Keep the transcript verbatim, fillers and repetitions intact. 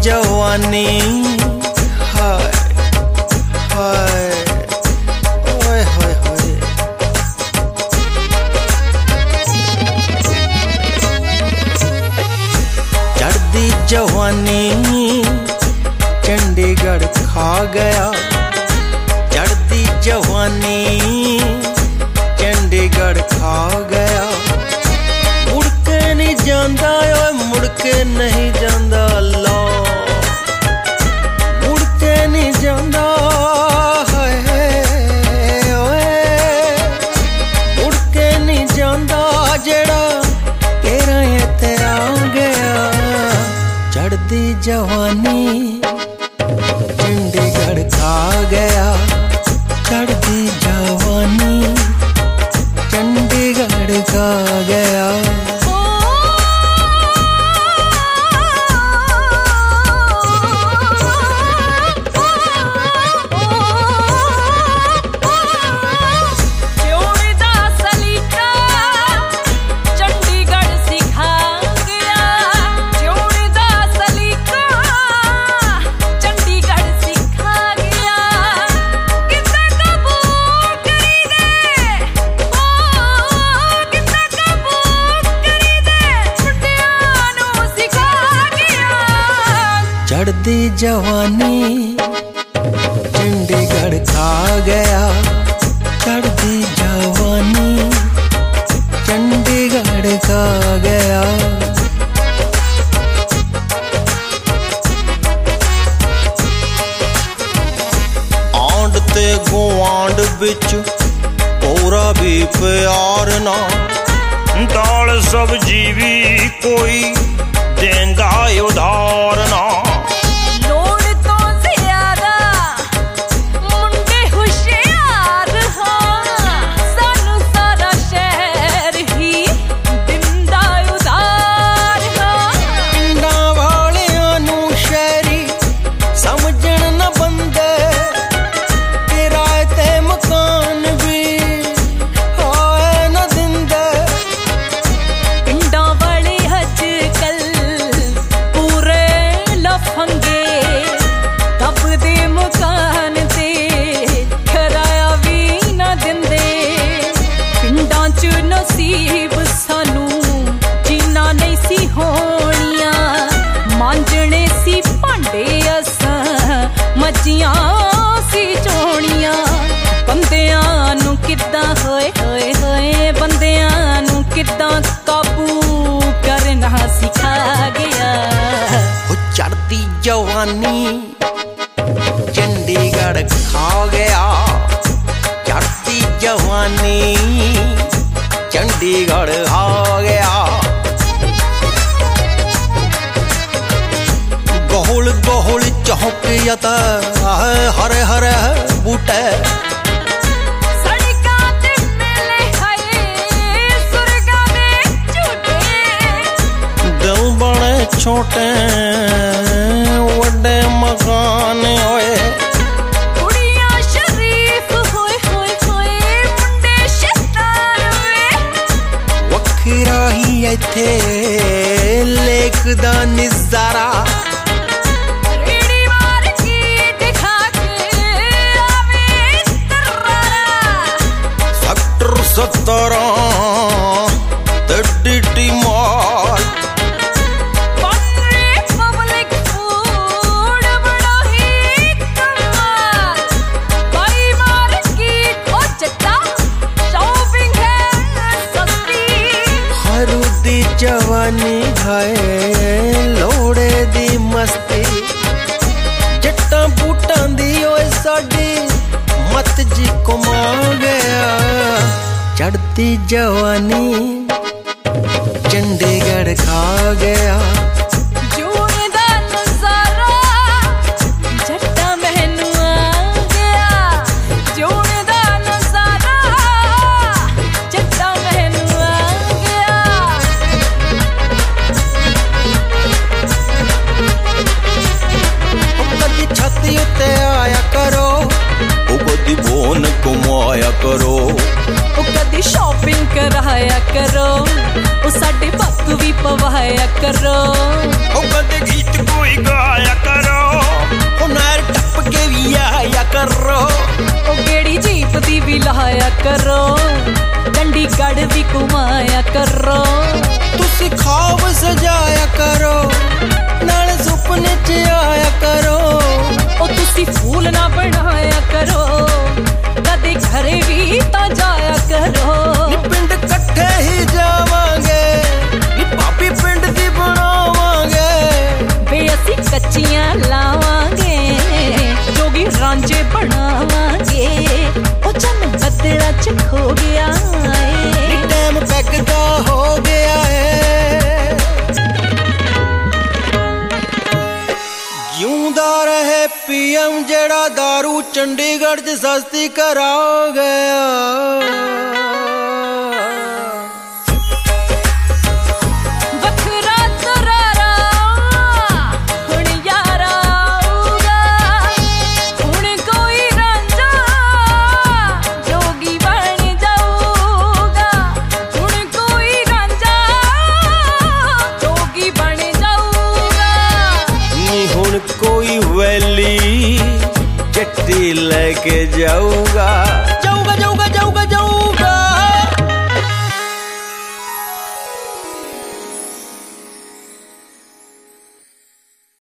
जवानी हाय हाय ओए होए होए। चढ़दी जवानी चंडीगढ़ खा गया, चढ़दी जवानी चंडीगढ़ खा गया। मुड़ के नहीं जांदा ओए मुड़ के नहीं जांदा ला, मुड़ के नहीं जांदा है ओए, मुड़ के नहीं जांदा जेड़ा तेरा है तेरा गया। चढ़दी जवानी चंडीगढ़ खा गया, चढ़दी जवानी चंडीगढ़ खा गया। चढ़दी जवानी चंडीगढ़ खा गया, चढ़दी जवानी चंडीगढ़ खा गया। आंड ते गुआंड बिच पूरा भी प्यार ना, दाल सब्जी भी कोई देंदा उधार ना। लोड़ तो ज्यादा मुंडे होशियार हाँ, सानू सारा शहर ही दिंदा उधार हाँ। पिंडा वालियां नू शहरी समझण न बंदे, किराए ते मकान भी होए न दिंदे। पिंडा वाले अजकल पूरे लफंगे, दबदे मकान ते किराया भी ना दिंदे। पिंडां च नसीब सानू जीना नहीं सी होनिया, मांजने सी भांडे असां मज्जियां सी चोणियां। बंदियां नू किद्दां होए होए होए, बंदियां नू किद्दां काबू करना सिखा गया। हो चढ़दी जवानी चंडीगढ़ खा गया, चढ़दी जवानी चंडीगढ़ खा गया। गोल गोल चौकियत हरे हरे बूटे, सड़कां ते मेले हाय सुरगां दे झूटे। दिल बड़े छोटे वड्डे मकान होए, कुड़ियां शरीफ होए होए होए, मुंडे शैतान वे। वखरा ही इत्थे लेक दा नज़ारा, रेड़ी मार के दिखा के आवे तरारा। सेक्टर सत्रह ते डीटी मॉल, पन्ने पब्लिक फूड बड़ा ही कमाल। बाई मार्केट ओ जट्टा शॉपिंग है सस्ती। हरूदी जवानी है लोड़े दी मस्ती, जट्टां बूटां दी ओए साडी मत जी घुमा गया। चढ़दी जवानी चंडीगढ़ खा गया, जून दा नज़ारा जट्टा मैनू आ गया। जून दा नज़ारा जट्टा मैनू आ गया। कदी छाती उत्ते आया करो, कदी बोन घुमाया करो, कदी शॉपिंग कराया करो, ओ साडे पक्क भी पवाया करो। कदी गीत कोई गाया करो ओ गेड़ी जीप दी भी लाया करो चंडीगढ़ भी घुमाया करो तुसी ख्वाब सजाया करो नाले सुपने च आया करो ओ तुसी फूल ना बनाया करो कदे घरे भी ता जाया करो नी पिंड कट्ठे ही जावांगे नी पापी पिंड दी बनावांगे वे असी कच्चियां लावांगे जोगी रांझे बनावांगे ओ चन बदला च खो गया नी टाइम पैगदा हो गया है जिऊंदा रहे पीएम जेड़ा दारू चंडीगढ़ च सस्ती करा गया कोई वैली चट्टी लेके जाऊगा जाऊगा जाऊगा